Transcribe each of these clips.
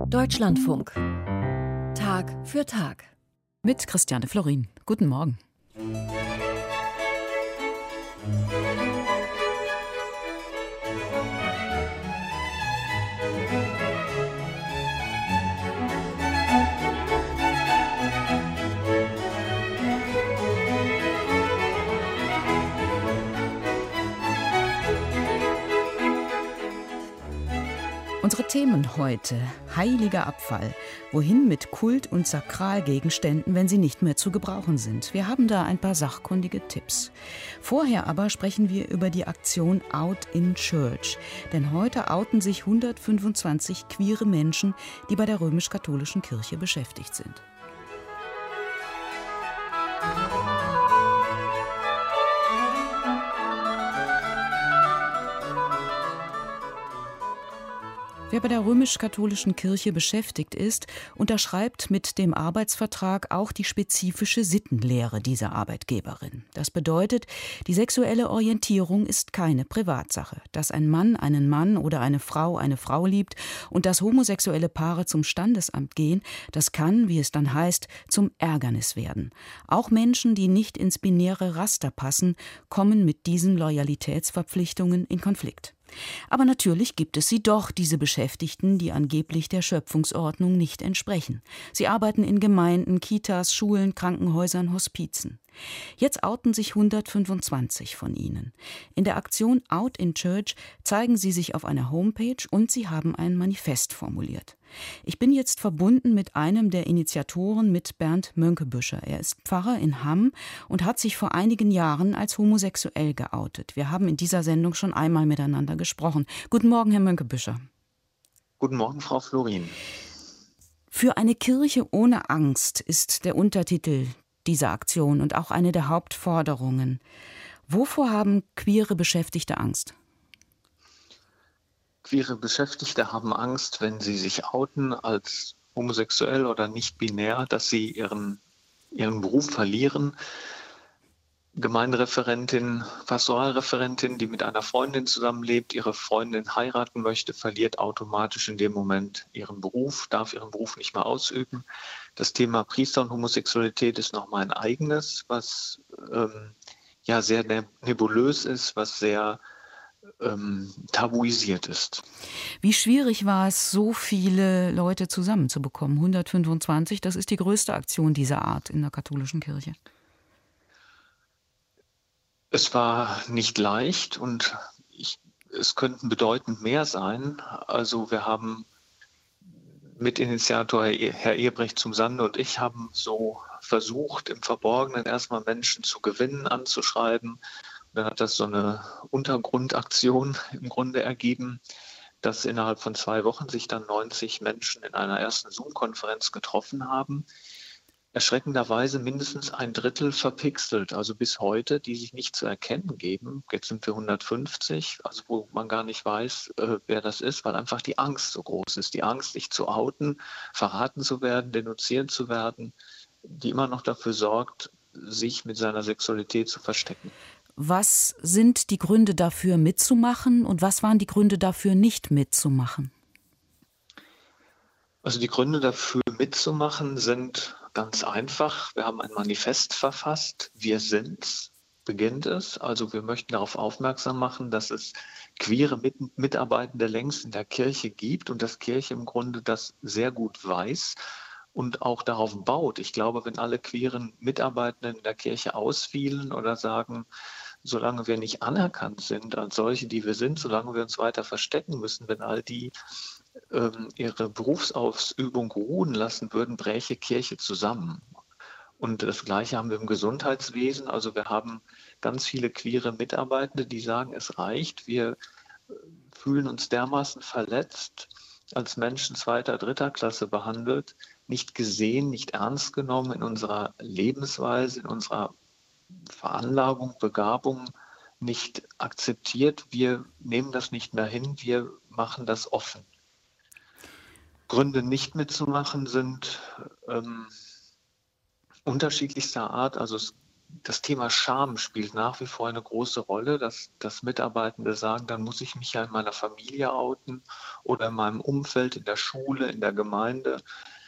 Deutschlandfunk. Tag für Tag. Mit Christiane Florin. Guten Morgen. Unsere Themen heute: heiliger Abfall. Wohin mit Kult- und Sakralgegenständen, wenn sie nicht mehr zu gebrauchen sind? Wir haben da ein paar sachkundige Tipps. Vorher aber sprechen wir über die Aktion Out in Church. Denn heute outen sich 125 queere Menschen, die bei der römisch-katholischen Kirche beschäftigt sind. Wer bei der römisch-katholischen Kirche beschäftigt ist, unterschreibt mit dem Arbeitsvertrag auch die spezifische Sittenlehre dieser Arbeitgeberin. Das bedeutet, die sexuelle Orientierung ist keine Privatsache. Dass ein Mann einen Mann oder eine Frau liebt und dass homosexuelle Paare zum Standesamt gehen, das kann, wie es dann heißt, zum Ärgernis werden. Auch Menschen, die nicht ins binäre Raster passen, kommen mit diesen Loyalitätsverpflichtungen in Konflikt. Aber natürlich gibt es sie doch, diese Beschäftigten, die angeblich der Schöpfungsordnung nicht entsprechen. Sie arbeiten in Gemeinden, Kitas, Schulen, Krankenhäusern, Hospizen. Jetzt outen sich 125 von ihnen. In der Aktion Out in Church zeigen sie sich auf einer Homepage und sie haben ein Manifest formuliert. Ich bin jetzt verbunden mit einem der Initiatoren, mit Bernd Mönkebüscher. Er ist Pfarrer in Hamm und hat sich vor einigen Jahren als homosexuell geoutet. Wir haben in dieser Sendung schon einmal miteinander gesprochen. Guten Morgen, Herr Mönkebüscher. Guten Morgen, Frau Florin. Für eine Kirche ohne Angst ist der Untertitel dieser Aktion und auch eine der Hauptforderungen. Wovor haben queere Beschäftigte Angst? Queere Beschäftigte haben Angst, wenn sie sich outen als homosexuell oder nicht binär, dass sie ihren Beruf verlieren. Gemeindereferentin, Pastoralreferentin, die mit einer Freundin zusammenlebt, ihre Freundin heiraten möchte, verliert automatisch in dem Moment ihren Beruf, darf ihren Beruf nicht mehr ausüben. Das Thema Priester und Homosexualität ist nochmal ein eigenes, was sehr nebulös ist, was sehr tabuisiert ist. Wie schwierig war es, so viele Leute zusammenzubekommen? 125, das ist die größte Aktion dieser Art in der katholischen Kirche. Es war nicht leicht und es könnten bedeutend mehr sein. Also wir haben Mitinitiator Herr Ehebrecht zum Sande und ich haben so versucht, im Verborgenen erstmal Menschen zu gewinnen, anzuschreiben. Dann hat das so eine Untergrundaktion im Grunde ergeben, dass innerhalb von 2 Wochen sich dann 90 Menschen in einer ersten Zoom-Konferenz getroffen haben. Erschreckenderweise mindestens 1/3 verpixelt, also bis heute, die sich nicht zu erkennen geben. Jetzt sind wir 150, also wo man gar nicht weiß, wer das ist, weil einfach die Angst so groß ist. Die Angst, sich zu outen, verraten zu werden, denunziert zu werden, die immer noch dafür sorgt, sich mit seiner Sexualität zu verstecken. Was sind die Gründe dafür, mitzumachen und was waren die Gründe dafür, nicht mitzumachen? Also die Gründe dafür, mitzumachen, sind ganz einfach. Wir haben ein Manifest verfasst. Wir sind's, beginnt es. Also wir möchten darauf aufmerksam machen, dass es queere Mitarbeitende längst in der Kirche gibt und dass Kirche im Grunde das sehr gut weiß und auch darauf baut. Ich glaube, wenn alle queeren Mitarbeitenden in der Kirche ausfielen oder sagen, solange wir nicht anerkannt sind als solche, die wir sind, solange wir uns weiter verstecken müssen, wenn all die ihre Berufsausübung ruhen lassen würden, bräche Kirche zusammen. Und das Gleiche haben wir im Gesundheitswesen. Also wir haben ganz viele queere Mitarbeitende, die sagen, es reicht. Wir fühlen uns dermaßen verletzt, als Menschen 2., 3. Klasse behandelt, nicht gesehen, nicht ernst genommen in unserer Lebensweise, in unserer Veranlagung, Begabung, nicht akzeptiert. Wir nehmen das nicht mehr hin, wir machen das offen. Gründe nicht mitzumachen sind unterschiedlichster Art. Also es das Thema Scham spielt nach wie vor eine große Rolle, dass Mitarbeitende sagen, dann muss ich mich ja in meiner Familie outen oder in meinem Umfeld, in der Schule, in der Gemeinde.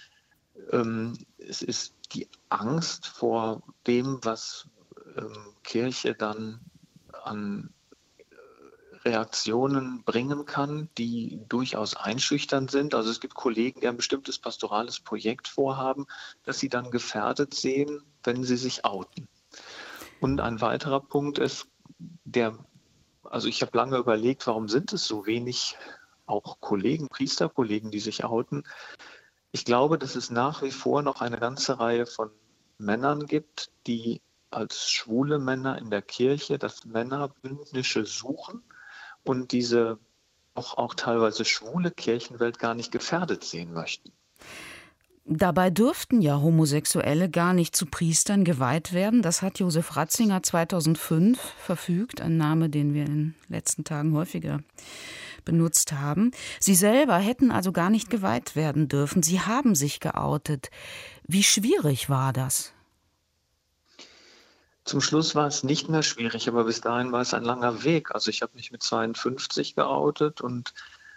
Es ist die Angst vor dem, was Kirche dann an Reaktionen bringen kann, die durchaus einschüchternd sind. Also es gibt Kollegen, die ein bestimmtes pastorales Projekt vorhaben, das sie dann gefährdet sehen, wenn sie sich outen. Und ein weiterer Punkt ist, also ich habe lange überlegt, warum sind es so wenig auch Kollegen, Priesterkollegen, die sich outen. Ich glaube, dass es nach wie vor noch eine ganze Reihe von Männern gibt, die als schwule Männer in der Kirche das Männerbündnische suchen und diese auch teilweise schwule Kirchenwelt gar nicht gefährdet sehen möchten. Dabei dürften ja Homosexuelle gar nicht zu Priestern geweiht werden. Das hat Josef Ratzinger 2005 verfügt, ein Name, den wir in den letzten Tagen häufiger benutzt haben. Sie selber hätten also gar nicht geweiht werden dürfen. Sie haben sich geoutet. Wie schwierig war das? Zum Schluss war es nicht mehr schwierig, aber bis dahin war es ein langer Weg. Also ich habe mich mit 52 geoutet und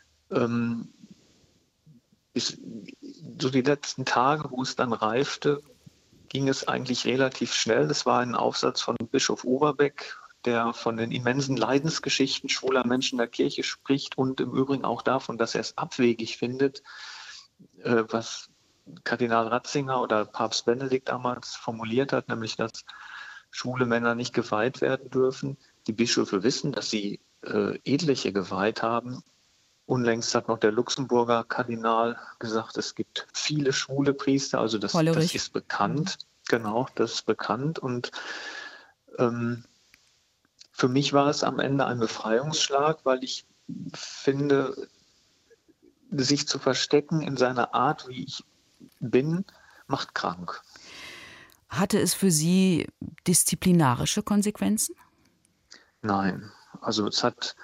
so die letzten Tage, wo es dann reifte, ging es eigentlich relativ schnell. Das war ein Aufsatz von Bischof Overbeck, der von den immensen Leidensgeschichten schwuler Menschen der Kirche spricht und im Übrigen auch davon, dass er es abwegig findet, was Kardinal Ratzinger oder Papst Benedikt damals formuliert hat, nämlich dass schwule Männer nicht geweiht werden dürfen. Die Bischöfe wissen, dass sie etliche geweiht haben. Unlängst hat noch der Luxemburger Kardinal gesagt, es gibt viele schwule Priester, also das ist bekannt. Genau, das ist bekannt. Und für mich war es am Ende ein Befreiungsschlag, weil ich finde, sich zu verstecken in seiner Art, wie ich bin, macht krank. Hatte es für Sie disziplinarische Konsequenzen? Nein, also es hat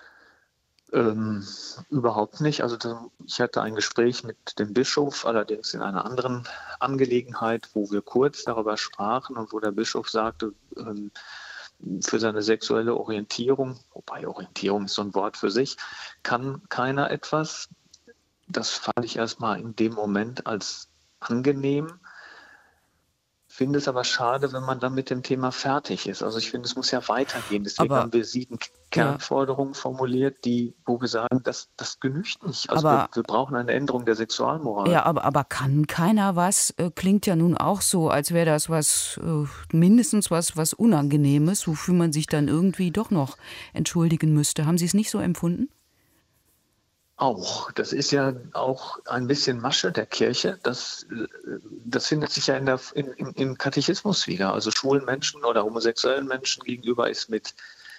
überhaupt nicht. Also ich hatte ein Gespräch mit dem Bischof, allerdings in einer anderen Angelegenheit, wo wir kurz darüber sprachen und wo der Bischof sagte, für seine sexuelle Orientierung, wobei Orientierung ist so ein Wort für sich, kann keiner etwas. Das fand ich erstmal in dem Moment als angenehm. Finde es aber schade, wenn man dann mit dem Thema fertig ist. Also ich finde, es muss ja weitergehen. Deswegen haben wir 7 Kernforderungen formuliert, wo wir sagen, das genügt nicht. Also wir brauchen eine Änderung der Sexualmoral. Ja, aber kann keiner was? Klingt ja nun auch so, als wäre das was mindestens was Unangenehmes, wofür man sich dann irgendwie doch noch entschuldigen müsste. Haben Sie es nicht so empfunden? Auch. Das ist ja auch ein bisschen Masche der Kirche. Das findet sich ja im Katechismus wieder. Also schwulen Menschen oder homosexuellen Menschen gegenüber ist mit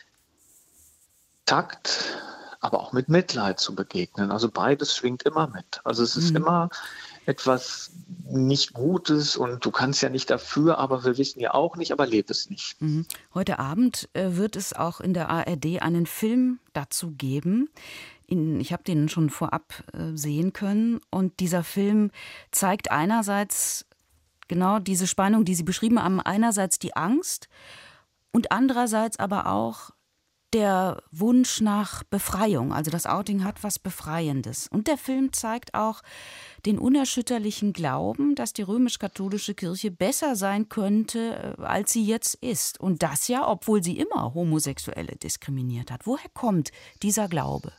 Takt, aber auch mit Mitleid zu begegnen. Also beides schwingt immer mit. Also es ist immer etwas nicht Gutes und du kannst ja nicht dafür, aber wir wissen ja auch nicht, aber leb es nicht. Heute Abend wird es auch in der ARD einen Film dazu geben. Ich habe den schon vorab sehen können und dieser Film zeigt einerseits genau diese Spannung, die Sie beschrieben haben, einerseits die Angst und andererseits aber auch der Wunsch nach Befreiung. Also das Outing hat was Befreiendes. Und der Film zeigt auch den unerschütterlichen Glauben, dass die römisch-katholische Kirche besser sein könnte, als sie jetzt ist. Und das ja, obwohl sie immer Homosexuelle diskriminiert hat. Woher kommt dieser Glaube?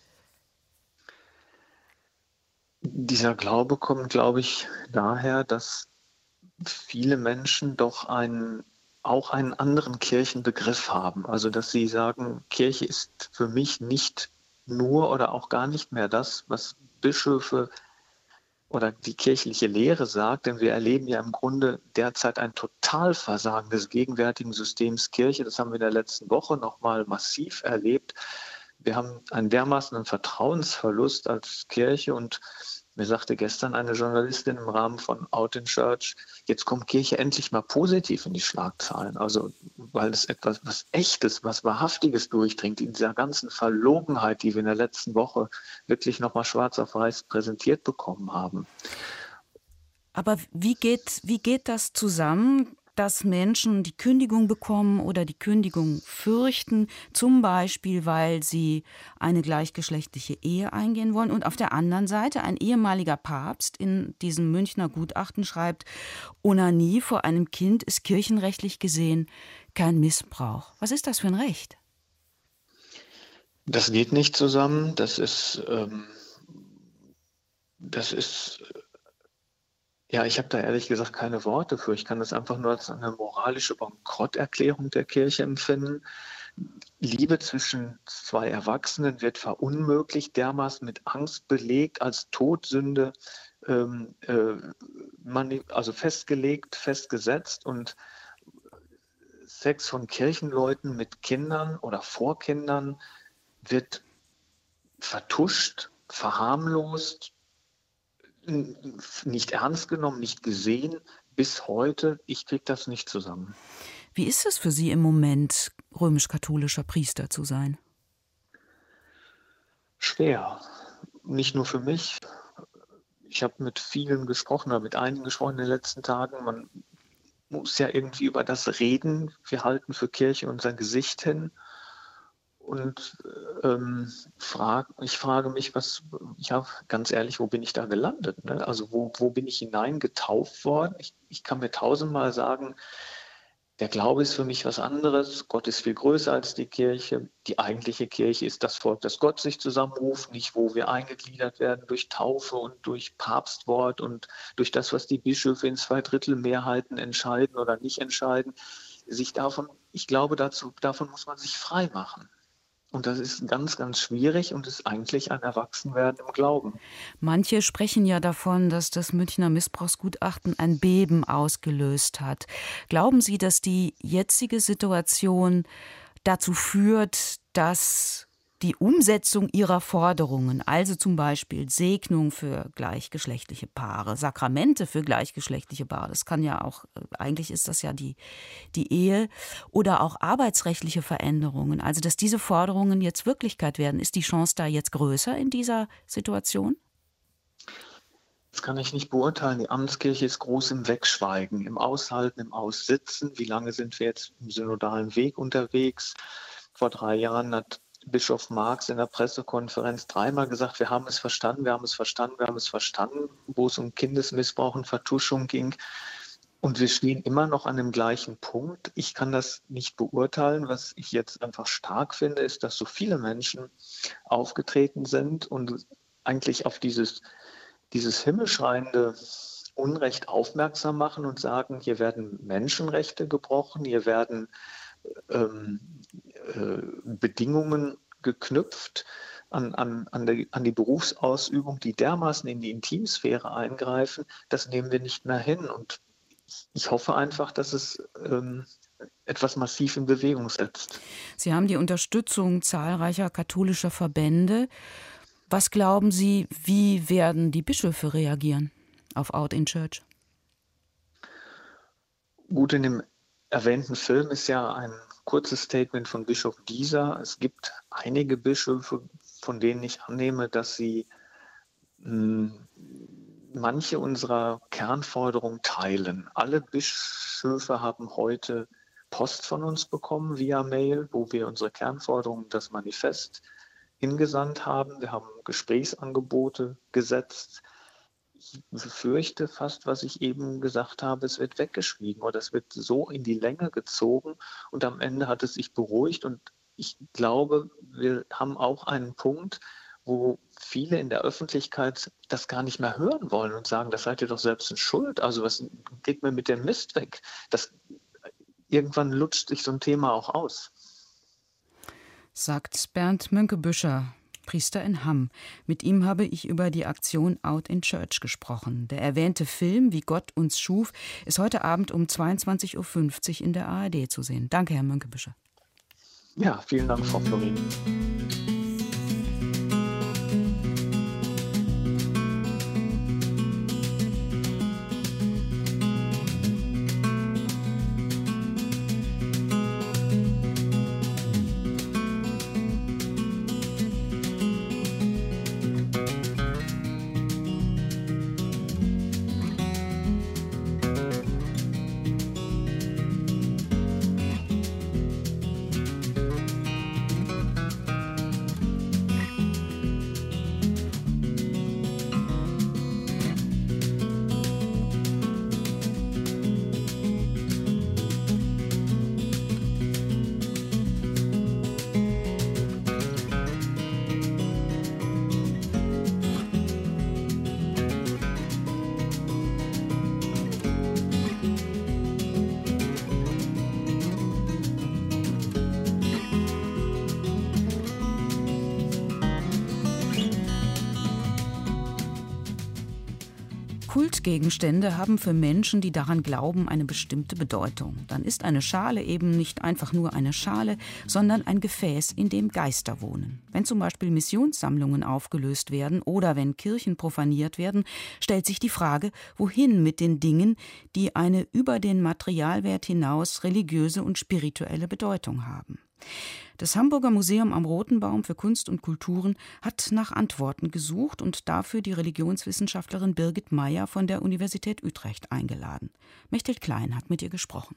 Dieser Glaube kommt, glaube ich, daher, dass viele Menschen doch auch einen anderen Kirchenbegriff haben. Also dass sie sagen, Kirche ist für mich nicht nur oder auch gar nicht mehr das, was Bischöfe oder die kirchliche Lehre sagt, denn wir erleben ja im Grunde derzeit ein Totalversagen des gegenwärtigen Systems Kirche. Das haben wir in der letzten Woche nochmal massiv erlebt. Wir haben einen dermaßen Vertrauensverlust als Kirche und mir sagte gestern eine Journalistin im Rahmen von Out in Church, jetzt kommt Kirche endlich mal positiv in die Schlagzeilen. Also weil es etwas was Echtes, was Wahrhaftiges durchdringt in dieser ganzen Verlogenheit, die wir in der letzten Woche wirklich nochmal schwarz auf weiß präsentiert bekommen haben. Aber wie geht das zusammen, dass Menschen die Kündigung bekommen oder die Kündigung fürchten, zum Beispiel, weil sie eine gleichgeschlechtliche Ehe eingehen wollen. Und auf der anderen Seite ein ehemaliger Papst in diesem Münchner Gutachten schreibt, Onanie vor einem Kind ist kirchenrechtlich gesehen kein Missbrauch. Was ist das für ein Recht? Das geht nicht zusammen. Das ist ja, ich habe da ehrlich gesagt keine Worte für. Ich kann das einfach nur als eine moralische Bankrotterklärung der Kirche empfinden. Liebe zwischen zwei Erwachsenen wird verunmöglicht, dermaßen mit Angst belegt, als Todsünde also festgelegt, festgesetzt, und Sex von Kirchenleuten mit Kindern oder vor Kindern wird vertuscht, verharmlost, nicht ernst genommen, nicht gesehen. Bis heute, ich kriege das nicht zusammen. Wie ist es für Sie im Moment, römisch-katholischer Priester zu sein? Schwer. Nicht nur für mich. Ich habe mit vielen gesprochen, oder mit einigen gesprochen in den letzten Tagen. Man muss ja irgendwie über das reden. Wir halten für Kirche unser Gesicht hin. Und ich frage mich, ganz ehrlich, wo bin ich da gelandet? Ne? Also wo bin ich hineingetauft worden? Ich kann mir tausendmal sagen, der Glaube ist für mich was anderes. Gott ist viel größer als die Kirche. Die eigentliche Kirche ist das Volk, das Gott sich zusammenruft, nicht wo wir eingegliedert werden durch Taufe und durch Papstwort und durch das, was die Bischöfe in 2/3 Mehrheiten entscheiden oder nicht entscheiden. Ich glaube, davon muss man sich frei machen. Und das ist ganz, ganz schwierig und ist eigentlich ein Erwachsenwerden im Glauben. Manche sprechen ja davon, dass das Münchner Missbrauchsgutachten ein Beben ausgelöst hat. Glauben Sie, dass die jetzige Situation dazu führt, dass die Umsetzung Ihrer Forderungen, also zum Beispiel Segnung für gleichgeschlechtliche Paare, Sakramente für gleichgeschlechtliche Paare, das kann ja auch, eigentlich ist das ja die Ehe, oder auch arbeitsrechtliche Veränderungen, also dass diese Forderungen jetzt Wirklichkeit werden, ist die Chance da jetzt größer in dieser Situation? Das kann ich nicht beurteilen. Die Amtskirche ist groß im Wegschweigen, im Aushalten, im Aussitzen. Wie lange sind wir jetzt im synodalen Weg unterwegs? Vor 3 Jahren hat Bischof Marx in der Pressekonferenz 3-mal gesagt, wir haben es verstanden, wir haben es verstanden, wir haben es verstanden, wo es um Kindesmissbrauch und Vertuschung ging. Und wir stehen immer noch an dem gleichen Punkt. Ich kann das nicht beurteilen. Was ich jetzt einfach stark finde, ist, dass so viele Menschen aufgetreten sind und eigentlich auf dieses himmelschreiende Unrecht aufmerksam machen und sagen, hier werden Menschenrechte gebrochen, hier werden Bedingungen geknüpft an die Berufsausübung, die dermaßen in die Intimsphäre eingreifen, das nehmen wir nicht mehr hin. Und ich hoffe einfach, dass es etwas massiv in Bewegung setzt. Sie haben die Unterstützung zahlreicher katholischer Verbände. Was glauben Sie, wie werden die Bischöfe reagieren auf Out in Church? Gut, in dem erwähnten Film ist ja ein kurzes Statement von Bischof Dieser. Es gibt einige Bischöfe, von denen ich annehme, dass sie manche unserer Kernforderungen teilen. Alle Bischöfe haben heute Post von uns bekommen via Mail, wo wir unsere Kernforderungen, das Manifest, hingesandt haben. Wir haben Gesprächsangebote gesetzt. Ich befürchte fast, was ich eben gesagt habe, es wird weggeschwiegen oder es wird so in die Länge gezogen und am Ende hat es sich beruhigt. Und ich glaube, wir haben auch einen Punkt, wo viele in der Öffentlichkeit das gar nicht mehr hören wollen und sagen, das seid ihr doch selbst in Schuld. Also was geht mir mit dem Mist weg? Irgendwann lutscht sich so ein Thema auch aus. Sagt Bernd Mönckebuescher, Priester in Hamm. Mit ihm habe ich über die Aktion Out in Church gesprochen. Der erwähnte Film, Wie Gott uns schuf, ist heute Abend um 22.50 Uhr in der ARD zu sehen. Danke, Herr Mönckebuescher. Ja, vielen Dank, Frau Florin. Kultgegenstände haben für Menschen, die daran glauben, eine bestimmte Bedeutung. Dann ist eine Schale eben nicht einfach nur eine Schale, sondern ein Gefäß, in dem Geister wohnen. Wenn zum Beispiel Missionssammlungen aufgelöst werden oder wenn Kirchen profaniert werden, stellt sich die Frage, wohin mit den Dingen, die eine über den Materialwert hinaus religiöse und spirituelle Bedeutung haben. Das Hamburger Museum am Roten Baum für Kunst und Kulturen hat nach Antworten gesucht und dafür die Religionswissenschaftlerin Birgit Meyer von der Universität Utrecht eingeladen. Mechthild Klein hat mit ihr gesprochen.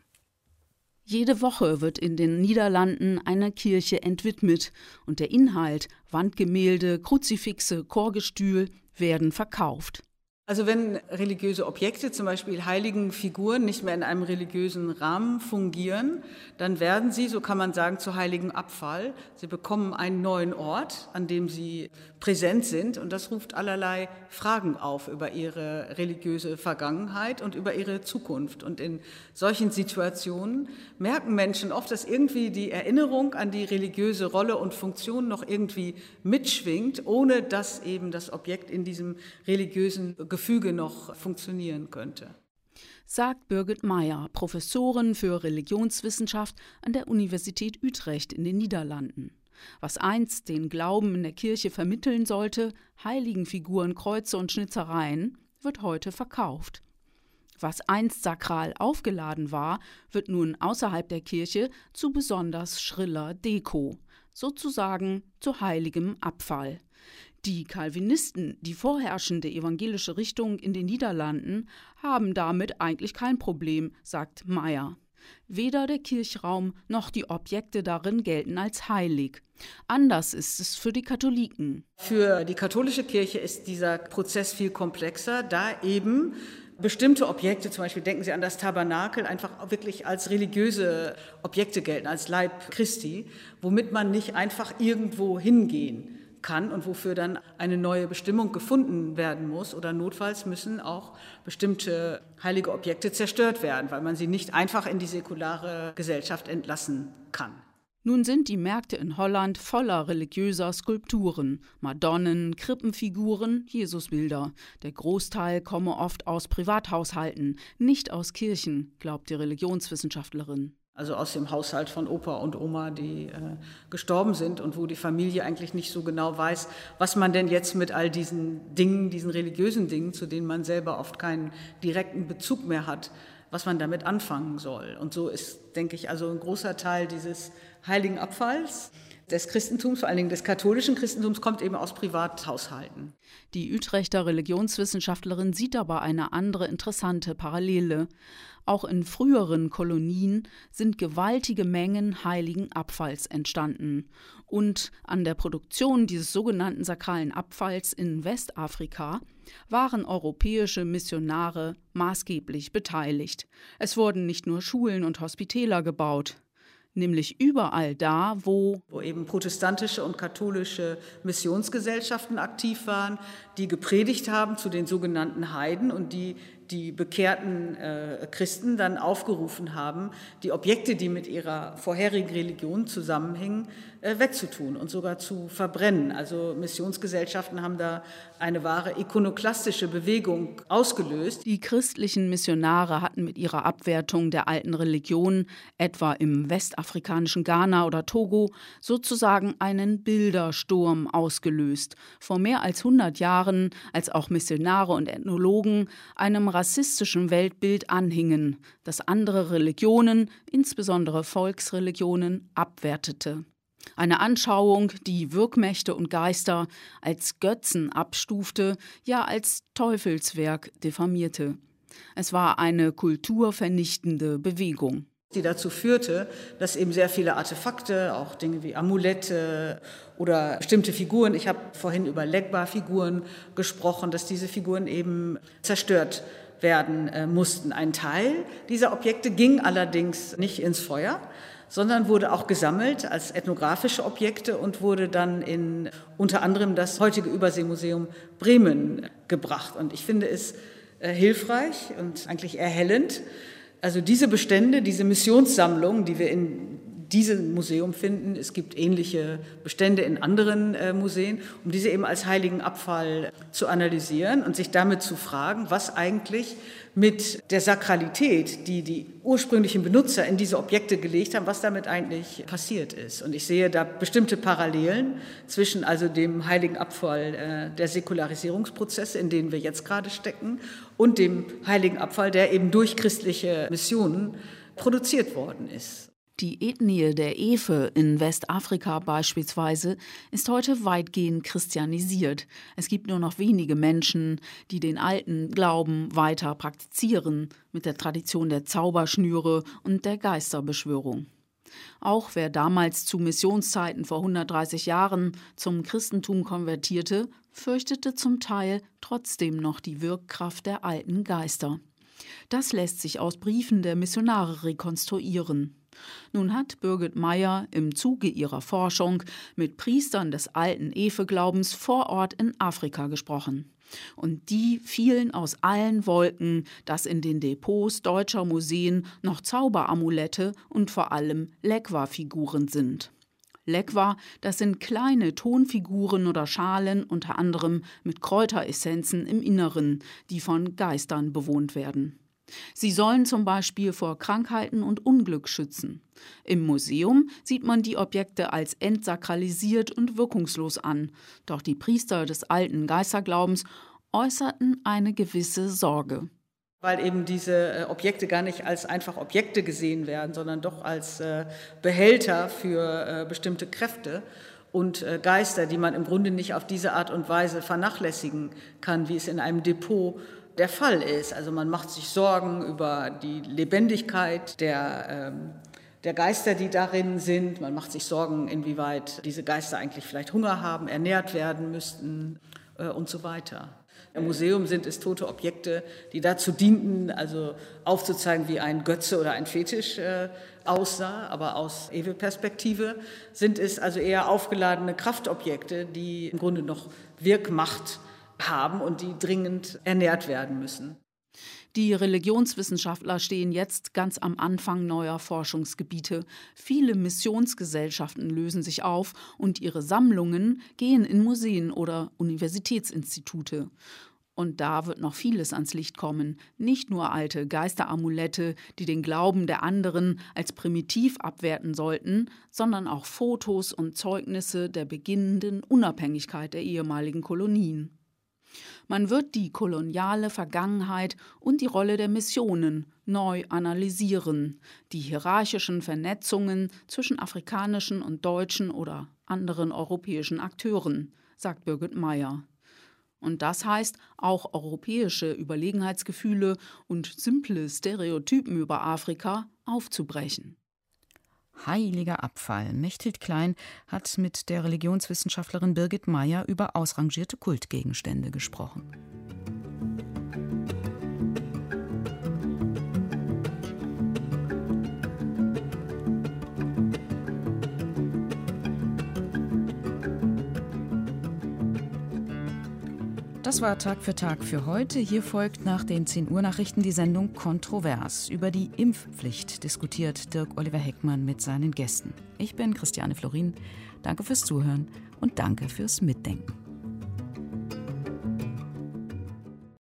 Jede Woche wird in den Niederlanden einer Kirche entwidmet und der Inhalt, Wandgemälde, Kruzifixe, Chorgestühl, werden verkauft. Also wenn religiöse Objekte, zum Beispiel heiligen Figuren, nicht mehr in einem religiösen Rahmen fungieren, dann werden sie, so kann man sagen, zu heiligen Abfall. Sie bekommen einen neuen Ort, an dem sie präsent sind, und das ruft allerlei Fragen auf über ihre religiöse Vergangenheit und über ihre Zukunft. Und in solchen Situationen merken Menschen oft, dass irgendwie die Erinnerung an die religiöse Rolle und Funktion noch irgendwie mitschwingt, ohne dass eben das Objekt in diesem religiösen Gefüge noch funktionieren könnte. Sagt Birgit Meyer, Professorin für Religionswissenschaft an der Universität Utrecht in den Niederlanden. Was einst den Glauben in der Kirche vermitteln sollte, Heiligenfiguren, Kreuze und Schnitzereien, wird heute verkauft. Was einst sakral aufgeladen war, wird nun außerhalb der Kirche zu besonders schriller Deko, sozusagen zu heiligem Abfall. Die Calvinisten, die vorherrschende evangelische Richtung in den Niederlanden, haben damit eigentlich kein Problem, sagt Meyer. Weder der Kirchraum noch die Objekte darin gelten als heilig. Anders ist es für die Katholiken. Für die katholische Kirche ist dieser Prozess viel komplexer, da eben bestimmte Objekte, zum Beispiel denken Sie an das Tabernakel, einfach wirklich als religiöse Objekte gelten, als Leib Christi, womit man nicht einfach irgendwo hingehen kann und wofür dann eine neue Bestimmung gefunden werden muss, oder notfalls müssen auch bestimmte heilige Objekte zerstört werden, weil man sie nicht einfach in die säkulare Gesellschaft entlassen kann. Nun sind die Märkte in Holland voller religiöser Skulpturen, Madonnen, Krippenfiguren, Jesusbilder. Der Großteil komme oft aus Privathaushalten, nicht aus Kirchen, glaubt die Religionswissenschaftlerin. Also aus dem Haushalt von Opa und Oma, die gestorben sind und wo die Familie eigentlich nicht so genau weiß, was man denn jetzt mit all diesen Dingen, diesen religiösen Dingen, zu denen man selber oft keinen direkten Bezug mehr hat, was man damit anfangen soll. Und so ist, denke ich, also ein großer Teil dieses heiligen Abfalls des Christentums, vor allen Dingen des katholischen Christentums, kommt eben aus Privathaushalten. Die Utrechter Religionswissenschaftlerin sieht aber eine andere interessante Parallele. Auch in früheren Kolonien sind gewaltige Mengen heiligen Abfalls entstanden. Und an der Produktion dieses sogenannten sakralen Abfalls in Westafrika waren europäische Missionare maßgeblich beteiligt. Es wurden nicht nur Schulen und Hospitäler gebaut, nämlich überall da, wo eben protestantische und katholische Missionsgesellschaften aktiv waren, die gepredigt haben zu den sogenannten Heiden und die bekehrten Christen dann aufgerufen haben, die Objekte, die mit ihrer vorherigen Religion zusammenhingen, wegzutun und sogar zu verbrennen. Also Missionsgesellschaften haben da eine wahre ikonoklastische Bewegung ausgelöst. Die christlichen Missionare hatten mit ihrer Abwertung der alten Religion, etwa im westafrikanischen Ghana oder Togo, sozusagen einen Bildersturm ausgelöst. Vor mehr als 100 Jahren, als auch Missionare und Ethnologen einem rassistischen Weltbild anhingen, das andere Religionen, insbesondere Volksreligionen, abwertete. Eine Anschauung, die Wirkmächte und Geister als Götzen abstufte, ja als Teufelswerk diffamierte. Es war eine kulturvernichtende Bewegung, die dazu führte, dass eben sehr viele Artefakte, auch Dinge wie Amulette oder bestimmte Figuren, ich habe vorhin über Legba-Figuren gesprochen, dass diese Figuren eben zerstört werden mussten. Ein Teil dieser Objekte ging allerdings nicht ins Feuer, sondern wurde auch gesammelt als ethnografische Objekte und wurde dann in unter anderem das heutige Überseemuseum Bremen gebracht. Und ich finde es hilfreich und eigentlich erhellend, also diese Bestände, diese Missionssammlungen, die wir in diesem Museum finden. Es gibt ähnliche Bestände in anderen Museen, um diese eben als heiligen Abfall zu analysieren und sich damit zu fragen, was eigentlich mit der Sakralität, die die ursprünglichen Benutzer in diese Objekte gelegt haben, was damit eigentlich passiert ist. Und ich sehe da bestimmte Parallelen zwischen also dem heiligen Abfall der Säkularisierungsprozesse, in denen wir jetzt gerade stecken, und dem heiligen Abfall, der eben durch christliche Missionen produziert worden ist. Die Ethnie der Ewe in Westafrika beispielsweise ist heute weitgehend christianisiert. Es gibt nur noch wenige Menschen, die den alten Glauben weiter praktizieren, mit der Tradition der Zauberschnüre und der Geisterbeschwörung. Auch wer damals zu Missionszeiten vor 130 Jahren zum Christentum konvertierte, fürchtete zum Teil trotzdem noch die Wirkkraft der alten Geister. Das lässt sich aus Briefen der Missionare rekonstruieren. Nun hat Birgit Meyer im Zuge ihrer Forschung mit Priestern des alten Ewe-Glaubens vor Ort in Afrika gesprochen. Und die fielen aus allen Wolken, dass in den Depots deutscher Museen noch Zauberamulette und vor allem Lekwa-Figuren sind. Lekwa, das sind kleine Tonfiguren oder Schalen, unter anderem mit Kräuteressenzen im Inneren, die von Geistern bewohnt werden. Sie sollen zum Beispiel vor Krankheiten und Unglück schützen. Im Museum sieht man die Objekte als entsakralisiert und wirkungslos an. Doch die Priester des alten Geisterglaubens äußerten eine gewisse Sorge. Weil eben diese Objekte gar nicht als einfach Objekte gesehen werden, sondern doch als Behälter für bestimmte Kräfte und Geister, die man im Grunde nicht auf diese Art und Weise vernachlässigen kann, wie es in einem Depot der Fall ist. Also man macht sich Sorgen über die Lebendigkeit der Geister, die darin sind. Man macht sich Sorgen, inwieweit diese Geister eigentlich vielleicht Hunger haben, ernährt werden müssten und so weiter. Im Museum sind es tote Objekte, die dazu dienten, also aufzuzeigen, wie ein Götze oder ein Fetisch aussah. Aber aus Ewe-Perspektive sind es also eher aufgeladene Kraftobjekte, die im Grunde noch Wirkmacht haben und die dringend ernährt werden müssen. Die Religionswissenschaftler stehen jetzt ganz am Anfang neuer Forschungsgebiete. Viele Missionsgesellschaften lösen sich auf und ihre Sammlungen gehen in Museen oder Universitätsinstitute. Und da wird noch vieles ans Licht kommen. Nicht nur alte Geisteramulette, die den Glauben der anderen als primitiv abwerten sollten, sondern auch Fotos und Zeugnisse der beginnenden Unabhängigkeit der ehemaligen Kolonien. Man wird die koloniale Vergangenheit und die Rolle der Missionen neu analysieren, die hierarchischen Vernetzungen zwischen afrikanischen und deutschen oder anderen europäischen Akteuren, sagt Birgit Meyer. Und das heißt, auch europäische Überlegenheitsgefühle und simple Stereotypen über Afrika aufzubrechen. Heiliger Abfall. Mechthild Klein hat mit der Religionswissenschaftlerin Birgit Meyer über ausrangierte Kultgegenstände gesprochen. Das war Tag für Tag für heute. Hier folgt nach den 10 Uhr Nachrichten die Sendung Kontrovers. Über die Impfpflicht diskutiert Dirk-Oliver Heckmann mit seinen Gästen. Ich bin Christiane Florin. Danke fürs Zuhören und danke fürs Mitdenken.